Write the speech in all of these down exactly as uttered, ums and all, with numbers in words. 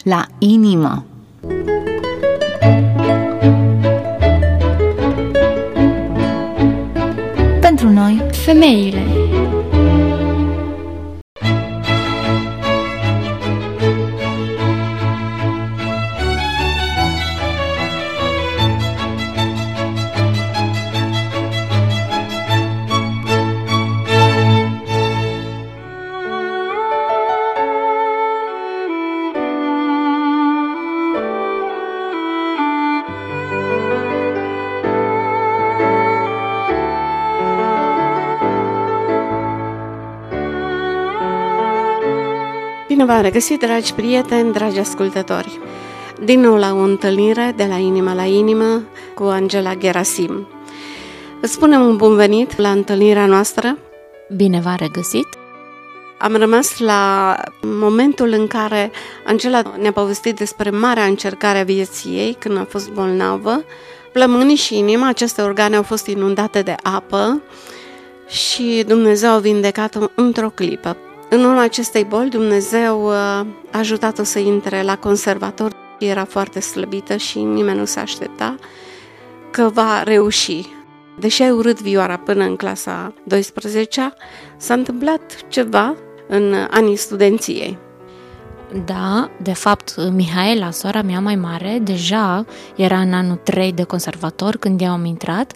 la inimă. Pentru noi, femeile. Bine v-am regăsit, dragi prieteni, dragi ascultători! Din nou la o întâlnire de la inimă la inimă cu Angela Gerasim. Îți spunem un bun venit la întâlnirea noastră. Bine v-am regăsit! Am rămas la momentul în care Angela ne-a povestit despre marea încercare a vieții ei când a fost bolnavă. Plămânii și inima, aceste organe au fost inundate de apă și Dumnezeu a vindecat-o într-o clipă. În urma acestei boli, Dumnezeu a ajutat-o să intre la conservator. Era foarte slăbită și nimeni nu se aștepta că va reuși. Deși ai urât vioara până în clasa a douăsprezecea, s-a întâmplat ceva în anii studenției. Da, de fapt, Mihaela, sora mea mai mare, deja era în anul trei de conservator când eu am intrat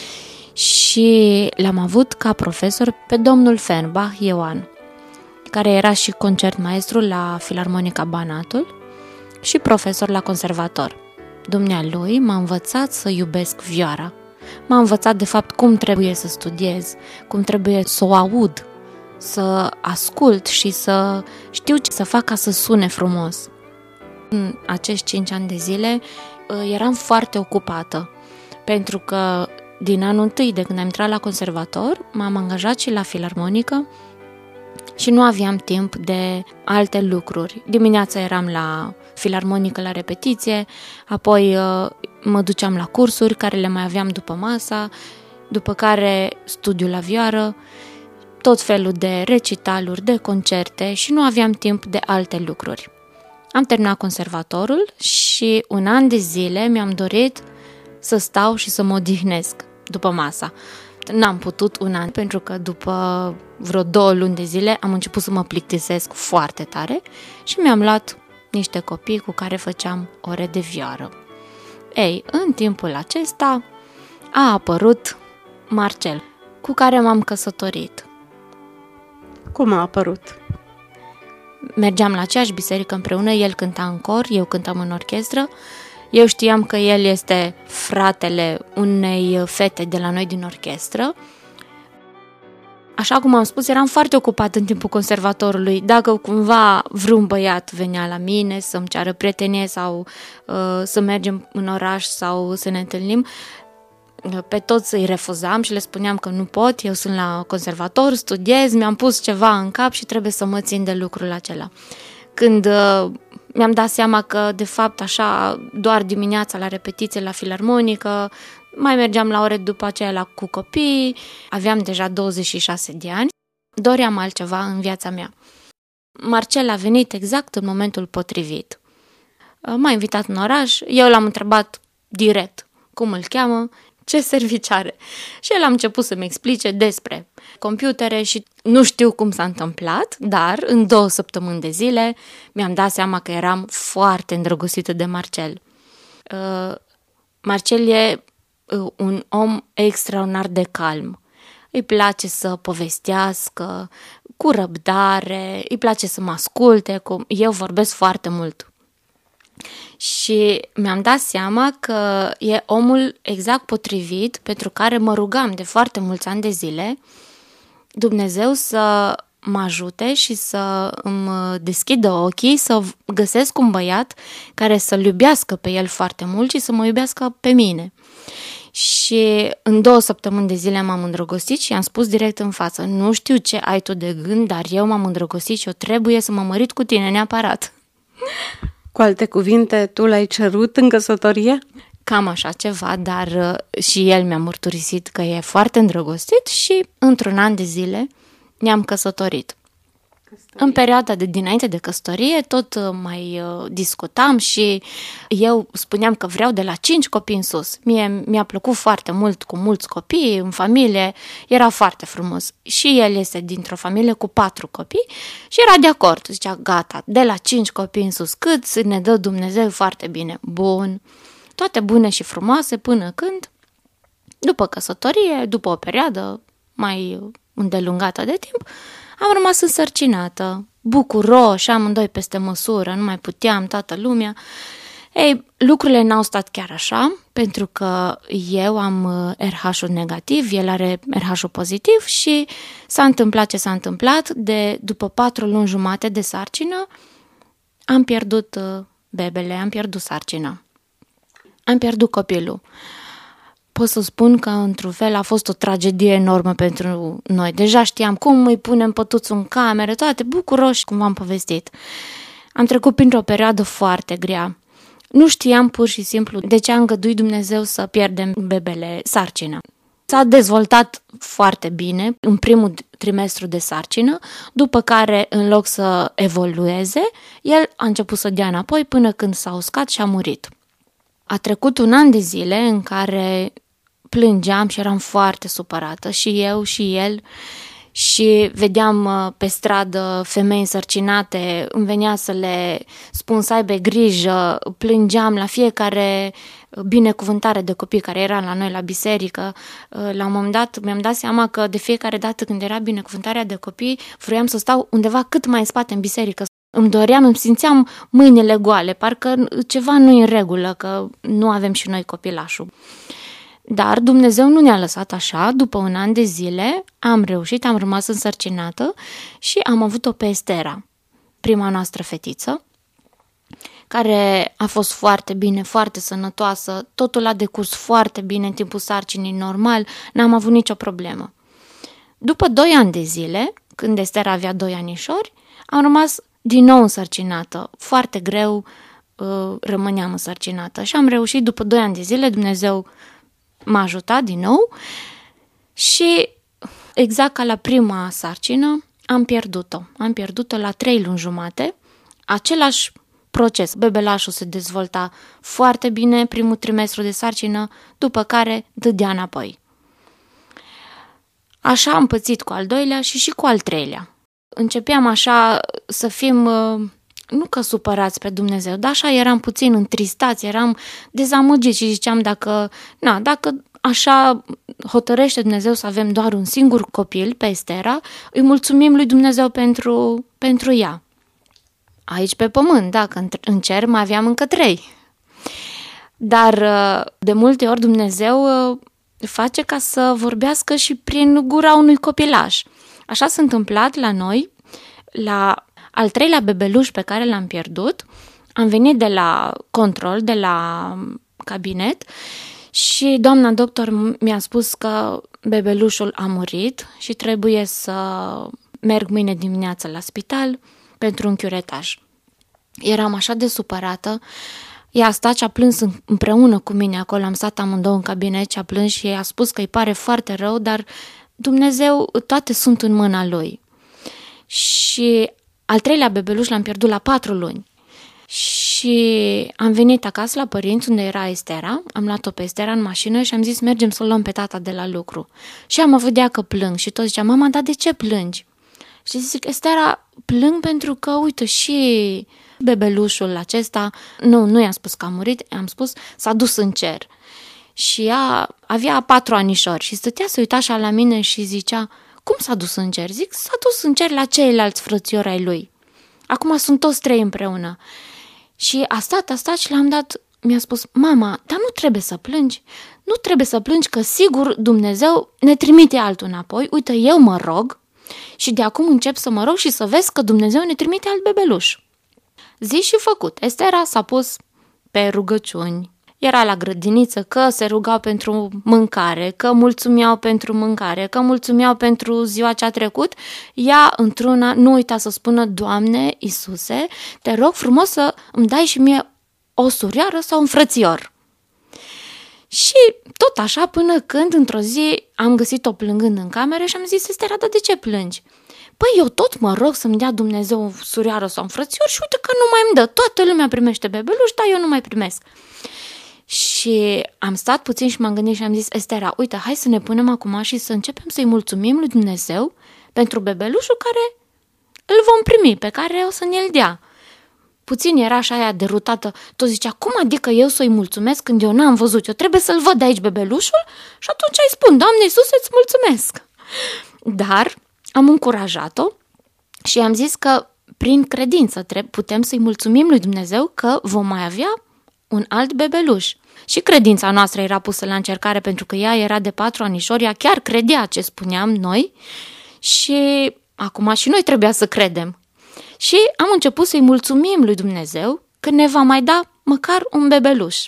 și l-am avut ca profesor pe domnul Fernbach Ioan, care era și concertmaestru la Filarmonica Banatul și profesor la conservator. Dumnealui m-a învățat să iubesc vioara. M-a învățat de fapt cum trebuie să studiez, cum trebuie să o aud, să ascult și să știu ce să fac ca să sune frumos. În acești cinci ani de zile eram foarte ocupată, pentru că din anul întâi de când am intrat la conservator, m-am angajat și la Filarmonică și nu aveam timp de alte lucruri. Dimineața eram la Filarmonică la repetiție, apoi mă duceam la cursuri care le mai aveam după masa, după care studiu la vioară, tot felul de recitaluri, de concerte și nu aveam timp de alte lucruri. Am terminat conservatorul și un an de zile mi-am dorit să stau și să mă odihnesc după masa. N-am putut un an, pentru că după vreo două luni de zile am început să mă plictisesc foarte tare și mi-am luat niște copii cu care făceam ore de vioară. Ei, în timpul acesta a apărut Marcel, cu care m-am căsătorit. Cum a apărut? Mergeam la aceeași biserică împreună, el cânta în cor, eu cântam în orchestră. Eu știam că el este fratele unei fete de la noi din orchestră. Așa cum am spus, eram foarte ocupat în timpul conservatorului. Dacă cumva vreun băiat venea la mine să-mi ceară prietenie sau uh, să mergem în oraș sau să ne întâlnim, pe toți îi refuzam și le spuneam că nu pot, eu sunt la conservator, studiez, mi-am pus ceva în cap și trebuie să mă țin de lucrul acela. Când uh, mi-am dat seama că, de fapt, așa, doar dimineața la repetiție la Filarmonică, mai mergeam la ore după aceea la cu copii, aveam deja douăzeci și șase de ani, doream altceva în viața mea. Marcel a venit exact în momentul potrivit. M-a invitat în oraș, eu l-am întrebat direct cum îl cheamă, ce servici are. Și el a început să-mi explice despre computere și nu știu cum s-a întâmplat, dar în două săptămâni de zile mi-am dat seama că eram foarte îndrăgostită de Marcel. Uh, Marcel e uh, un om extraordinar de calm. Îi place să povestească cu răbdare, îi place să mă asculte, cu... eu vorbesc foarte mult. Și mi-am dat seama că e omul exact potrivit pentru care mă rugam de foarte mulți ani de zile Dumnezeu să mă ajute și să îmi deschidă ochii, să găsesc un băiat care să-l iubească pe el foarte mult și să mă iubească pe mine. Și în două săptămâni de zile m-am îndrăgostit și i-am spus direct în față: nu știu ce ai tu de gând, dar eu m-am îndrăgostit și eu trebuie să mă mărit cu tine neapărat. Cu alte cuvinte, tu l-ai cerut în căsătorie? Cam așa ceva, dar și el mi-a mărturisit că e foarte îndrăgostit și într-un an de zile ne-am căsătorit. În perioada de dinainte de căsătorie tot mai uh, discutam și eu spuneam că vreau de la cinci copii în sus. Mie mi-a plăcut foarte mult cu mulți copii, în familie, era foarte frumos. Și el este dintr-o familie cu patru copii și era de acord. Zicea, gata, de la cinci copii în sus, cât ne dă Dumnezeu foarte bine. Bun, toate bune și frumoase până când, după căsătorie, după o perioadă mai îndelungată de timp, am rămas însărcinată, bucuroși, amândoi peste măsură, nu mai puteam, toată lumea. Ei, lucrurile n-au stat chiar așa, pentru că eu am R H-ul negativ, el are R H-ul pozitiv și s-a întâmplat ce s-a întâmplat. De, după patru luni jumate de sarcină, am pierdut bebele, am pierdut sarcina. Am pierdut copilul. Pot să spun că, într-un fel, a fost o tragedie enormă pentru noi. Deja știam cum îi punem pătuțul în cameră, toate bucuroși, cum v-am povestit. Am trecut printr-o perioadă foarte grea. Nu știam pur și simplu de ce a îngăduit Dumnezeu să pierdem bebele, sarcina. S-a dezvoltat foarte bine în primul trimestru de sarcină, după care, în loc să evolueze, el a început să dea înapoi până când s-a uscat și a murit. A trecut un an de zile în care plângeam și eram foarte supărată, și eu și el, și vedeam pe stradă femei însărcinate, îmi venea să le spun să aibă grijă, plângeam la fiecare binecuvântare de copii care era la noi la biserică. La un moment dat mi-am dat seama că de fiecare dată când era binecuvântarea de copii, vroiam să stau undeva cât mai în spate în biserică. Îmi doream, îmi simțeam mâinile goale, parcă ceva nu e în regulă, că nu avem și noi copilașul. Dar Dumnezeu nu ne-a lăsat așa. După un an de zile am reușit, am rămas însărcinată și am avut-o pe Estera, prima noastră fetiță, care a fost foarte bine, foarte sănătoasă, totul a decurs foarte bine în timpul sarcinii normal, n-am avut nicio problemă. După doi ani de zile, când Estera avea doi anișori, am rămas din nou însărcinată, foarte greu uh, rămâneam însărcinată și am reușit după doi ani de zile, Dumnezeu m-a ajutat din nou și exact ca la prima sarcină am pierdut-o. Am pierdut-o la trei luni jumate, același proces. Bebelașul se dezvolta foarte bine primul trimestru de sarcină, după care dădea înapoi. Așa am pățit cu al doilea și și cu al treilea. Începeam așa să fim, nu că supărați pe Dumnezeu, dar așa eram puțin întristați, eram dezamăgiți și ziceam dacă, na, dacă așa hotărăște Dumnezeu să avem doar un singur copil pe Estera, îi mulțumim lui Dumnezeu pentru, pentru ea. Aici pe pământ, dacă în cer mai aveam încă trei. Dar de multe ori Dumnezeu face ca să vorbească și prin gura unui copilaș. Așa s-a întâmplat la noi, la al treilea bebeluș pe care l-am pierdut. Am venit de la control, de la cabinet și doamna doctor mi-a spus că bebelușul a murit și trebuie să merg mâine dimineață la spital pentru un curetaj. Eram așa de supărată. Ea a stat și a plâns împreună cu mine acolo, am stat amândouă în cabinet și a plâns și a spus că îi pare foarte rău, dar Dumnezeu, toate sunt în mâna Lui. Și al treilea bebeluș l-am pierdut la patru luni. Și am venit acasă la părinți unde era Estera, am luat-o pe Estera în mașină și am zis mergem să luăm pe tata de la lucru. Și am vedea că plâng și tot zicea, mama, dar de ce plângi? Și zic, Estera, plâng pentru că, uite, și bebelușul acesta, nu, nu i-am spus că a murit, i-am spus s-a dus în cer. Și ea avea patru anișori și stătea să uita așa la mine și zicea, cum s-a dus în cer? Zic, s-a dus în cer la ceilalți frățiori ai lui. Acum sunt toți trei împreună. Și a stat, a stat și l-am dat, mi-a spus, mama, dar nu trebuie să plângi. Nu trebuie să plângi că sigur Dumnezeu ne trimite altul înapoi. Uite, eu mă rog și de acum încep să mă rog și să vezi că Dumnezeu ne trimite alt bebeluș. Zi și făcut. Estera s-a pus pe rugăciuni. Era la grădiniță că se rugau pentru mâncare, că mulțumeau pentru mâncare, că mulțumeau pentru ziua ce a trecut. Ea, într-una, nu uita să spună, Doamne, Iisuse, te rog frumos să îmi dai și mie o surioară sau un frățior. Și tot așa până când, într-o zi, am găsit-o plângând în cameră și am zis, Estera, dar de ce plângi? Păi eu tot mă rog să-mi dea Dumnezeu o surioară sau un frățior și uite că nu mai îmi dă. Toată lumea primește bebeluș, dar eu nu mai primesc. Și am stat puțin și m-am gândit și am zis, Estera, uite, hai să ne punem acum și să începem să-i mulțumim lui Dumnezeu pentru bebelușul care îl vom primi, pe care o să ne-l dea. Puțin era așa aia derutată, tot zicea, cum adică eu să-i mulțumesc când eu n-am văzut, eu trebuie să-l văd aici bebelușul și atunci îi spun, Doamne Iisuse, îți mulțumesc. Dar am încurajat-o și am zis că prin credință putem să-i mulțumim lui Dumnezeu că vom mai avea un alt bebeluș. Și credința noastră era pusă la încercare pentru că ea era de patru anișori, ea chiar credea ce spuneam noi și acum și noi trebuia să credem. Și am început să-i mulțumim lui Dumnezeu că ne va mai da măcar un bebeluș.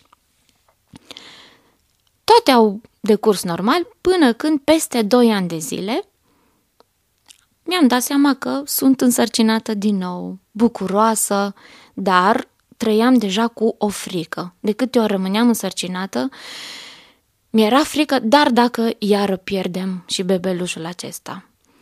Toate au decurs normal până când peste doi ani de zile mi-am dat seama că sunt însărcinată din nou, bucuroasă, dar trăiam deja cu o frică. De câte ori rămâneam însărcinată, mi-era frică, dar dacă iară pierdem și bebelușul acesta.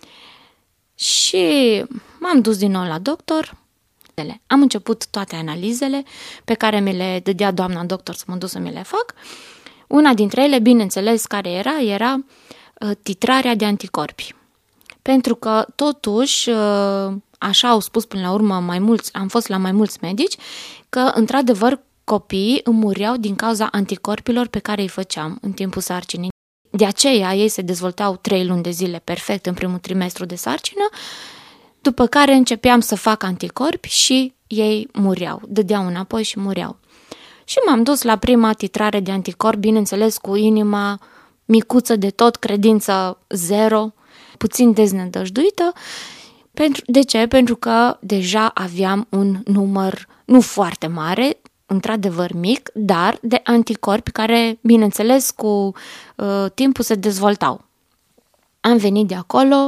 Și m-am dus din nou la doctor, am început toate analizele pe care mi le dădea doamna doctor să mă duc să mi le fac. Una dintre ele, bineînțeles, care era, era titrarea de anticorpi. Pentru că totuși, așa au spus până la urmă mai mulți, am fost la mai mulți medici, că într-adevăr copiii îmi mureau din cauza anticorpilor pe care îi făceam în timpul sarcinii. De aceea ei se dezvoltau trei luni de zile perfect în primul trimestru de sarcină, după care începeam să fac anticorpi și ei mureau, dădeau înapoi și mureau. Și m-am dus la prima titrare de anticorpi, bineînțeles cu inima micuță de tot, credință zero, puțin deznădăjduită. Pentru, de ce? Pentru că deja aveam un număr nu foarte mare, într-adevăr mic, dar de anticorpi care, bineînțeles, cu uh, timpul se dezvoltau. Am venit de acolo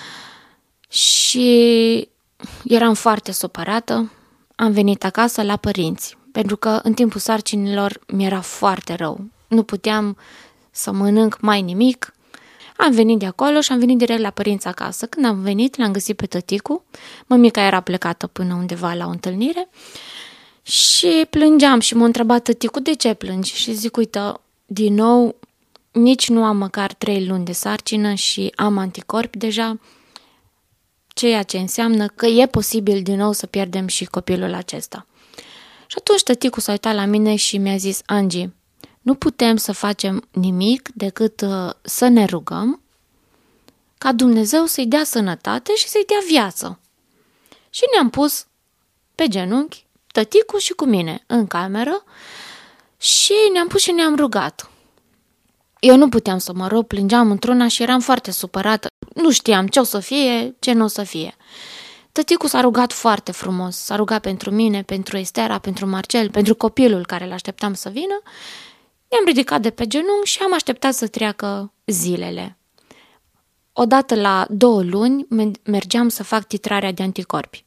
și eram foarte supărată. Am venit acasă la părinți, pentru că în timpul sarcinilor mi-era foarte rău. Nu puteam să mănânc mai nimic. Am venit de acolo și am venit direct la părinți acasă. Când am venit, l-am găsit pe tăticu. Mămica era plecată până undeva la o întâlnire și plângeam și m-a întrebat tăticu, de ce plângi? Și zic, uite, din nou, nici nu am măcar trei luni de sarcină și am anticorpi deja, ceea ce înseamnă că e posibil din nou să pierdem și copilul acesta. Și atunci tăticu s-a uitat la mine și mi-a zis, Angie, nu putem să facem nimic decât uh, să ne rugăm ca Dumnezeu să-i dea sănătate și să-i dea viață. Și ne-am pus pe genunchi, tăticu și cu mine, în cameră și ne-am pus și ne-am rugat. Eu nu puteam să mă rog, plângeam într-una și eram foarte supărată. Nu știam ce o să fie, ce nu o să fie. Tăticu s-a rugat foarte frumos, s-a rugat pentru mine, pentru Estera, pentru Marcel, pentru copilul care l-așteptam să vină. Ne-am ridicat de pe genunchi și am așteptat să treacă zilele. Odată la două luni mergeam să fac titrarea de anticorpi.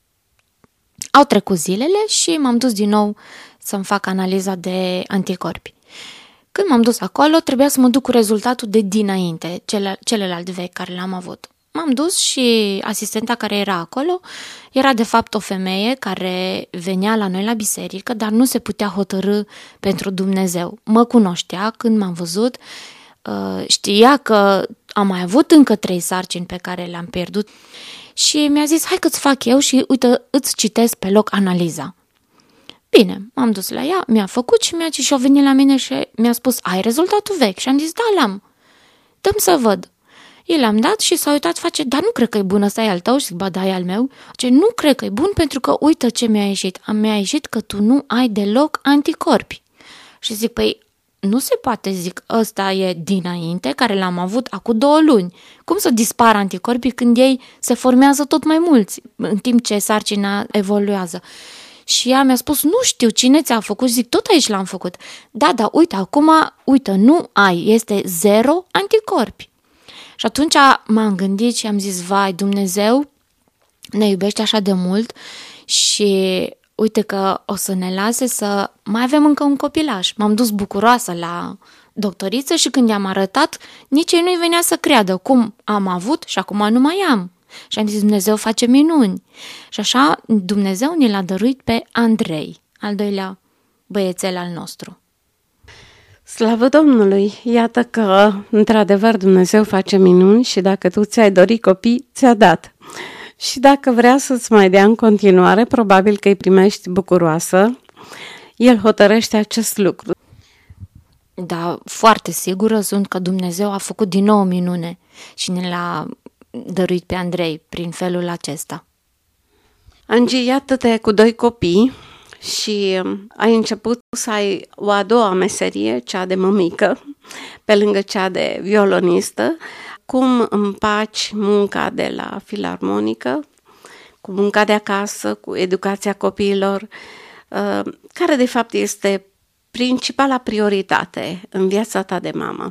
Au trecut zilele și m-am dus din nou să-mi fac analiza de anticorpi. Când m-am dus acolo, trebuia să mă duc cu rezultatul de dinainte, cele, celălalt vechi care l-am avut. M-am dus și asistenta care era acolo era de fapt o femeie care venea la noi la biserică, dar nu se putea hotărî pentru Dumnezeu. Mă cunoștea când m-am văzut, știa că am mai avut încă trei sarcini pe care le-am pierdut și mi-a zis, hai că-ți fac eu și uite, îți citesc pe loc analiza. Bine, m-am dus la ea, mi-a făcut și mi-a și-a venit la mine și mi-a spus, ai rezultatul vechi? Și am zis, da, l-am. Dăm să văd. El l-am dat și s-a uitat, face, dar nu cred că e bun, ăsta e al tău? Și zic, ba, da, e al meu. Ce nu cred că e bun pentru că uite ce mi-a ieșit. Mi-a ieșit că tu nu ai deloc anticorpi. Și zic, păi, nu se poate, zic, ăsta e dinainte, care l-am avut acum două luni. Cum să dispară anticorpii când ei se formează tot mai mulți, în timp ce sarcina evoluează? Și ea mi-a spus, nu știu cine ți-a făcut, zic, tot aici l-am făcut. Da, da, uite, acum, uite, nu ai, este zero anticorpi. Și atunci m-am gândit și am zis, vai, Dumnezeu ne iubește așa de mult și uite că o să ne lase să mai avem încă un copilaș. M-am dus bucuroasă la doctoriță și când i-am arătat, nici ei nu-i venea să creadă cum am avut și acum nu mai am. Și am zis, Dumnezeu face minuni. Și așa Dumnezeu ne l-a dăruit pe Andrei, al doilea băiețel al nostru. Slavă Domnului! Iată că, într-adevăr, Dumnezeu face minuni și dacă tu ți-ai dorit copii, ți-a dat. Și dacă vrea să-ți mai dea în continuare, probabil că îi primești bucuroasă. El hotărăște acest lucru. Da, foarte sigură sunt că Dumnezeu a făcut din nou o minune și ne l-a dăruit pe Andrei prin felul acesta. Angie, iată-te cu doi copii și ai început să ai o a doua meserie, cea de mămică, pe lângă cea de violonistă. Cum împaci munca de la filarmonică cu munca de acasă, cu educația copiilor? Care de fapt este principala prioritate în viața ta de mamă?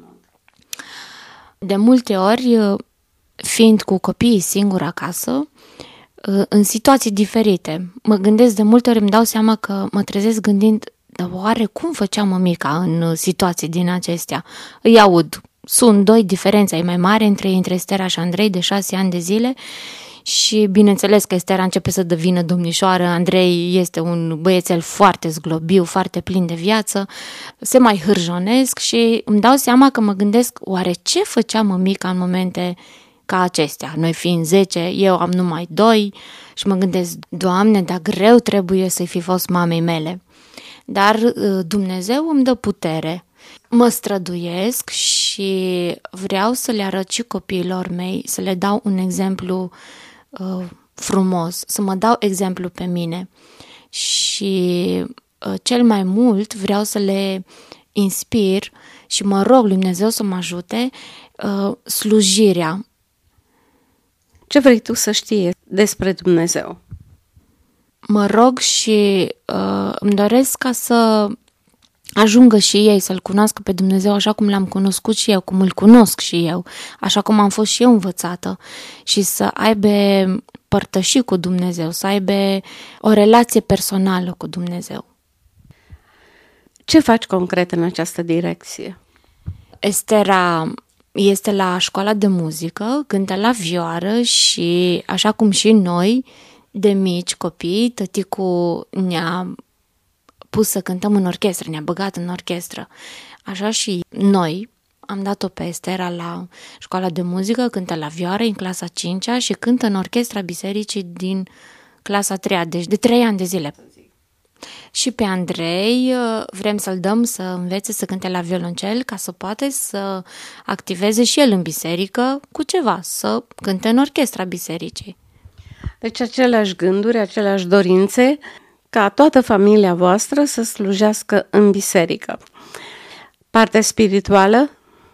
De multe ori, fiind cu copiii singuri acasă, în situații diferite, mă gândesc de multe ori, îmi dau seama că mă trezesc gândind, dar oare cum făcea mămica în situații din acestea? Îi aud. Sunt doi diferențe ai mai mari între, între Estera și Andrei de șase ani de zile și bineînțeles că Estera începe să devină domnișoară, Andrei este un băiețel foarte zglobiu, foarte plin de viață, se mai hârjonesc și îmi dau seama că mă gândesc, oare ce făcea mămica în momente ca acestea? Noi fiind zece, eu am numai doi și mă gândesc, Doamne, dar greu trebuie să-i fi fost mamei mele. Dar Dumnezeu îmi dă putere. Mă străduiesc și vreau să le arăt și copiilor mei, să le dau un exemplu uh, frumos, să mă dau exemplu pe mine. Și uh, cel mai mult vreau să le inspir și mă rog lui Dumnezeu să mă ajute uh, slujirea. Ce vrei tu să știi despre Dumnezeu? Mă rog și uh, îmi doresc ca să ajungă și ei să-L cunoască pe Dumnezeu așa cum l-am cunoscut și eu, cum îl cunosc și eu, așa cum am fost și eu învățată și să aibă părtășii cu Dumnezeu, să aibă o relație personală cu Dumnezeu. Ce faci concret în această direcție? Estera este la școala de muzică, cântă la vioară și așa cum și noi, de mici copii, tăticul ne-a pus să cântăm în orchestră, ne-a băgat în orchestră. Așa și noi am dat-o pe Estera la școala de muzică, cântă la vioară în clasa a cincea și cântă în orchestra bisericii din clasa a treia, deci de trei ani de zile. Și pe Andrei vrem să-l dăm să învețe să cânte la violoncel ca să poate să activeze și el în biserică cu ceva, să cânte în orchestra bisericii. Deci aceleași gânduri, aceleași dorințe ca toată familia voastră să slujească în biserică. Partea spirituală?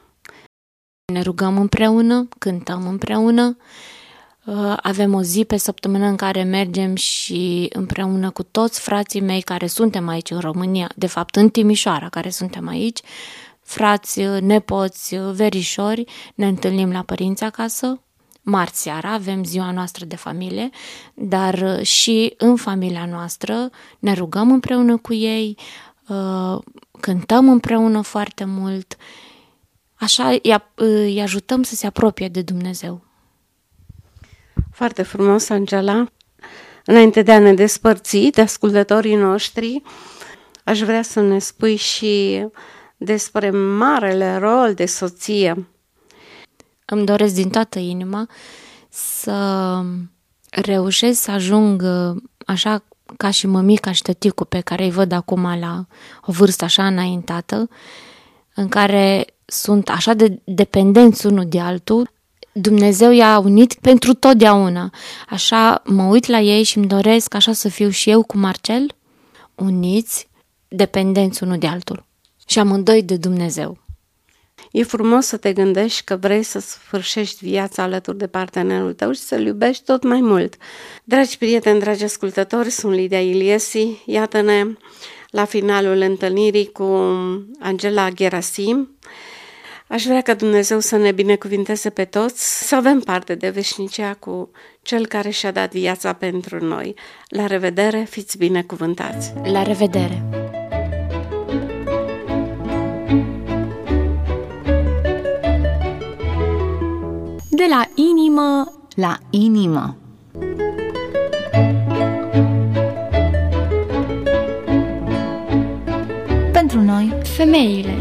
Ne rugăm împreună, cântăm împreună, avem o zi pe săptămână în care mergem și împreună cu toți frații mei care suntem aici în România, de fapt în Timișoara care suntem aici, frați, nepoți, verișori, ne întâlnim la părinți acasă. Marți seara avem ziua noastră de familie, dar și în familia noastră ne rugăm împreună cu ei, cântăm împreună foarte mult, așa îi ajutăm să se apropie de Dumnezeu. Foarte frumos, Angela. Înainte de a ne despărți de ascultătorii noștri, aș vrea să ne spui și despre marele rol de soție. Îmi doresc din toată inima să reușesc să ajung așa ca și mămica și tăticul pe care îi văd acum la o vârstă așa înaintată, în care sunt așa de dependenți unul de altul. Dumnezeu i-a unit pentru totdeauna. Așa mă uit la ei și îmi doresc așa să fiu și eu cu Marcel, uniți, dependenți unul de altul și amândoi de Dumnezeu. E frumos să te gândești că vrei să sfârșești viața alături de partenerul tău și să-l iubești tot mai mult. Dragi prieteni, dragi ascultători, sunt Lidia Iliesi. Iată-ne la finalul întâlnirii cu Angela Gerasim. Aș vrea ca Dumnezeu să ne binecuvinteze pe toți, să avem parte de veșnicia cu Cel care și-a dat viața pentru noi. La revedere, fiți binecuvântați! La revedere! De la inimă La inimă. Pentru noi, femeile.